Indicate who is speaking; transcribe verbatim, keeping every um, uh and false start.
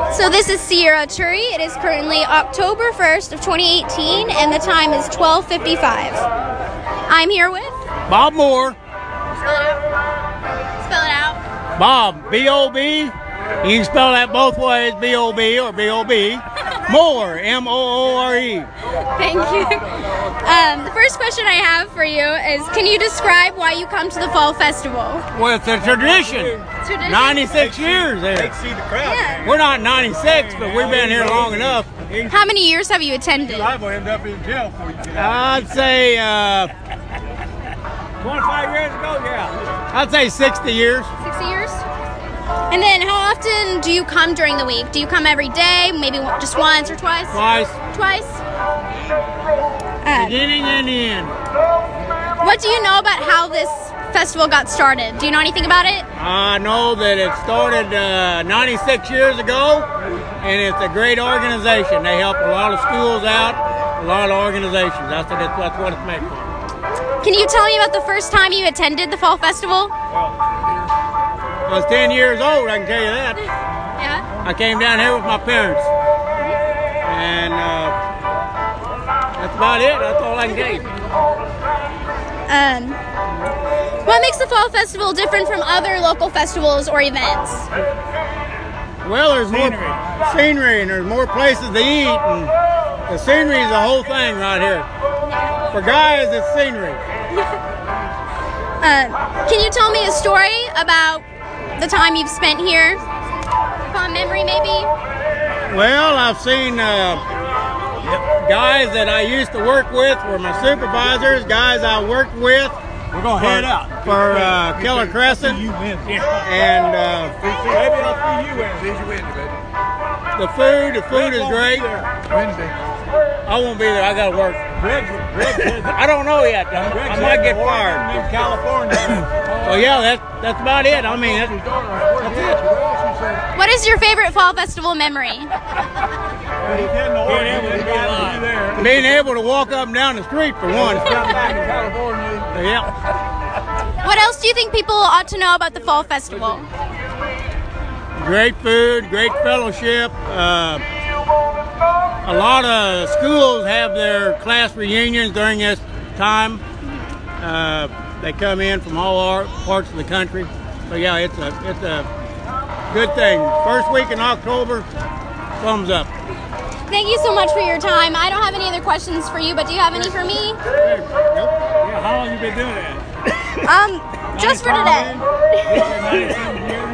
Speaker 1: So this is Sierra Turi. It is currently October first of twenty eighteen, and the time is twelve fifty-five. I'm here with
Speaker 2: Bob Moore.
Speaker 1: Spell it out. Spell it out.
Speaker 2: Bob, B O B. You can spell that both ways, B O B or B O B. Moore, M O O R E.
Speaker 1: Thank you. Um, the first question I have for you is, can you describe why you come to the Fall Festival?
Speaker 2: Well, it's a tradition.
Speaker 1: Tradition?
Speaker 2: ninety-six years there.
Speaker 3: See the crowd.
Speaker 1: Yeah.
Speaker 2: We're not ninety-six, but we've been here long enough.
Speaker 1: How many years have you attended?
Speaker 3: I will end up in jail before you get out.
Speaker 2: I'd say, uh,
Speaker 3: twenty-five years ago, yeah.
Speaker 2: I'd say sixty years.
Speaker 1: sixty years? And then how often do you come during the week? Do you come every day, maybe just once or twice?
Speaker 2: Twice.
Speaker 1: Twice? Uh,
Speaker 2: Beginning and the end.
Speaker 1: what do you know about how this festival got started? Do you know anything about it?
Speaker 2: I know that it started uh, ninety-six years ago, and it's a great organization. They help a lot of schools out, a lot of organizations. That's what, it, that's what it's made for.
Speaker 1: Can you tell me about the first time you attended the Fall Festival?
Speaker 2: I was ten years old, I can tell you that.
Speaker 1: Yeah.
Speaker 2: I came down here with my parents. And uh, that's about it. That's all I can tell you.
Speaker 1: Um, what makes the Fall Festival different from other local festivals or events?
Speaker 2: Well, there's more scenery and there's more places to eat. And the scenery is the whole thing right here. For guys, it's scenery.
Speaker 1: Uh, can you tell me a story about the time you've spent here? Fond memory, maybe?
Speaker 2: Well, I've seen uh, guys that I used to work with were my supervisors, guys I worked with.
Speaker 3: We're going to head out.
Speaker 2: For uh, Keller Crescent.
Speaker 3: You win.
Speaker 2: And uh,
Speaker 3: Maybe I'll see you win. See you win, baby.
Speaker 2: the food, the food is great.
Speaker 3: Wednesday.
Speaker 2: I won't be there. I got to work.
Speaker 3: Greg, Greg,
Speaker 2: I don't know yet. I, I might get fired.
Speaker 3: in California.
Speaker 2: So yeah, that's that's about it. I mean, that's, that's it.
Speaker 1: What is your favorite Fall Festival memory?
Speaker 2: Being able to walk up and down the street for one. Yeah.
Speaker 1: What else do you think people ought to know about the Fall Festival?
Speaker 2: Great food, great fellowship. Uh, a lot of schools have their class reunions during this time. Uh, they come in from all our parts of the country. So yeah, it's a it's a good thing. First week in October, thumbs up.
Speaker 1: Thank you so much for your time. I don't have any other questions for you, but do you have any for me?
Speaker 3: Yeah, how long you been doing that?
Speaker 1: Um, just for today.
Speaker 3: ninety-seven years?